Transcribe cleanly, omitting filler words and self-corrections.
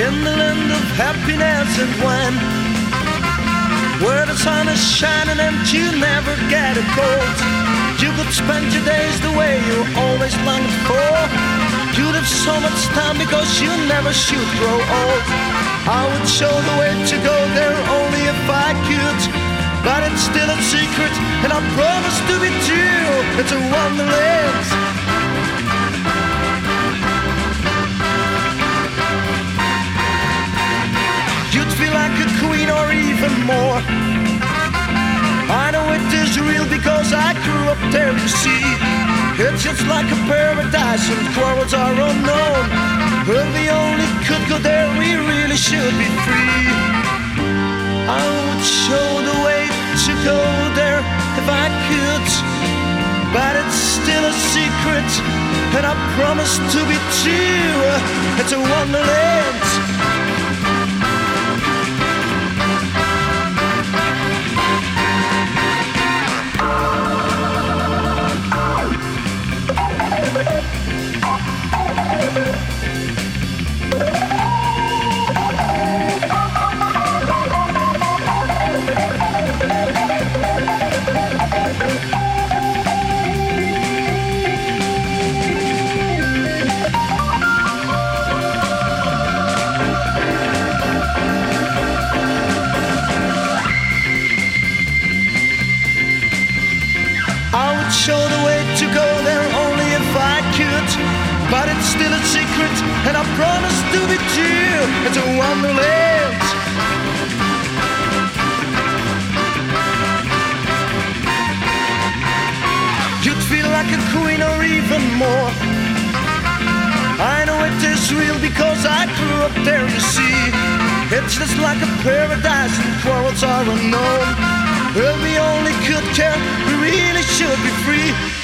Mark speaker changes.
Speaker 1: in the land of happiness and when, where the sun is shining and you never get a cold. You could spend your days the way you always longed for. You'd have so much time because you never should grow old. I would show the way to go there only if I could, but it's still a secret and I promise to be true. It's a wonderland. You'd feel like a queen or even more. I know it is real because I grew up there, you see. It's just like a paradise and quarrels are unknown. Well, we only could go there, we really should be free. I would show the way to go there if I could, but it's still a secret and I promise to be true. It's a wonderland. I would show the way to go there only if I could, but it's still a secret and I promise to be true. It's a wonderland. You'd feel like a queen or even more. I know it is real because I grew up there, you see. It's just like a paradise and quarrels are unknown. Well, we only could care, we really should be free.